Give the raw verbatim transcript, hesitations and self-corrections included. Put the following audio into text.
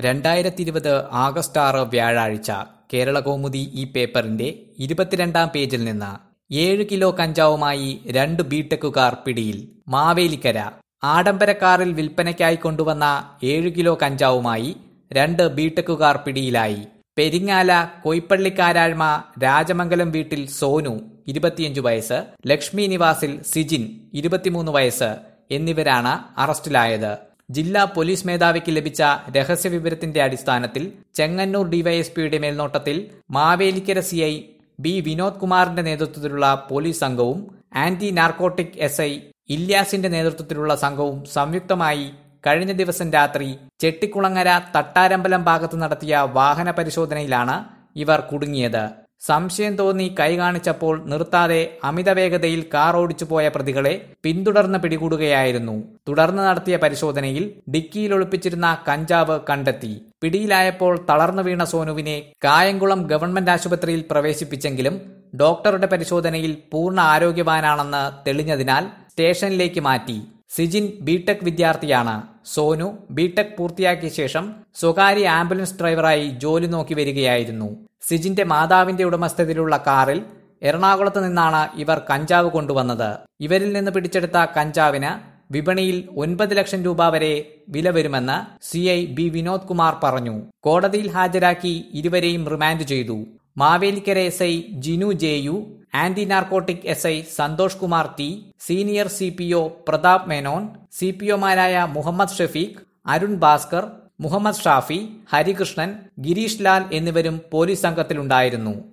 രണ്ടായിരത്തി ഇരുപത് ആഗസ്റ്റ് ആറ് വ്യാഴാഴ്ച കേരളകൗമുദി ഈ പേപ്പറിന്റെ ഇരുപത്തിരണ്ടാം പേജിൽ നിന്ന് ഏഴ് കിലോ കഞ്ചാവുമായി രണ്ട് ബിടെക്കുകാർ പിടിയിൽ. മാവേലിക്കര ആഡംബര കാറിൽ വിൽപ്പനയ്ക്കായി കൊണ്ടുവന്ന ഏഴ് കിലോ കഞ്ചാവുമായി രണ്ട് ബിടെക്കുകാർ പിടിയിലായി. പെരിങ്ങാല കൊയ്പ്പള്ളിക്കാരാഴ്മ രാജമംഗലം വീട്ടിൽ സോനു ഇരുപത്തിയഞ്ചു വയസ്സ്, ലക്ഷ്മി നിവാസിൽ സിജിൻ ഇരുപത്തിമൂന്ന് വയസ്സ് എന്നിവരാണ് അറസ്റ്റിലായത്. ജില്ലാ പോലീസ് മേധാവിക്ക് ലഭിച്ച രഹസ്യവിവരത്തിന്റെ അടിസ്ഥാനത്തിൽ ചെങ്ങന്നൂർ ഡിവൈഎസ്പിയുടെ മേൽനോട്ടത്തിൽ മാവേലിക്കര സിഐ ബി വിനോദ് കുമാറിന്റെ നേതൃത്വത്തിലുള്ള പോലീസ് സംഘവും ആന്റി നാർക്കോട്ടിക് എസ് ഐ ഇല്യാസിന്റെ നേതൃത്വത്തിലുള്ള സംഘവും സംയുക്തമായി കഴിഞ്ഞ ദിവസം രാത്രി ചെട്ടിക്കുളങ്ങര തട്ടാരമ്പലം ഭാഗത്ത് നടത്തിയ വാഹന പരിശോധനയിലാണ് ഇവർ കുടുങ്ങിയത്. സംശയം തോന്നി കൈ കാണിച്ചപ്പോൾ നിർത്താതെ അമിത വേഗതയിൽ കാർ ഓടിച്ചു പോയ പ്രതികളെ പിന്തുടർന്ന് പിടികൂടുകയായിരുന്നു. തുടർന്ന് നടത്തിയ പരിശോധനയിൽ ഡിക്കിയിൽ ഒളിപ്പിച്ചിരുന്ന കഞ്ചാവ് കണ്ടെത്തി. പിടിയിലായപ്പോൾ തളർന്നു വീണ സോനുവിനെ കായംകുളം ഗവൺമെന്റ് ആശുപത്രിയിൽ പ്രവേശിപ്പിച്ചെങ്കിലും ഡോക്ടറുടെ പരിശോധനയിൽ പൂർണ്ണ ആരോഗ്യവാനാണെന്ന് തെളിഞ്ഞതിനാൽ സ്റ്റേഷനിലേക്ക് മാറ്റി. സിജിൻ ബിടെക് വിദ്യാർത്ഥിയാണ്. സോനു ബിടെക് പൂർത്തിയാക്കിയ ശേഷം സ്വകാര്യ ആംബുലൻസ് ഡ്രൈവറായി ജോലി നോക്കി വരികയായിരുന്നു. സിജിന്റെ മാതാവിന്റെ ഉടമസ്ഥതയിലുള്ള കാറിൽ എറണാകുളത്ത് നിന്നാണ് ഇവർ കഞ്ചാവ് കൊണ്ടുവന്നത്. ഇവരിൽ നിന്ന് പിടിച്ചെടുത്ത കഞ്ചാവിന് വിപണിയിൽ ഒൻപത് ലക്ഷം രൂപ വരെ വില വരുമെന്ന് സിഐ ബി വിനോദ് കുമാർ പറഞ്ഞു. കോടതിയിൽ ഹാജരാക്കി ഇരുവരെയും റിമാൻഡ് ചെയ്തു. മാവേലിക്കര എസ് ഐ ജിനു ജെയു, anti narcotic S I Santhosh Kumar T, senior C P O Prathap Menon, C P ഒമാരായ മുഹമ്മദ് ഷഫീഖ്, അരുൺ ഭാസ്കർ, മുഹമ്മദ് ഷാഫി, ഹരികൃഷ്ണൻ, ഗിരീഷ് ലാൽ എന്നിവരും പോലീസ് സംഘത്തിലുണ്ടായിരുന്നു.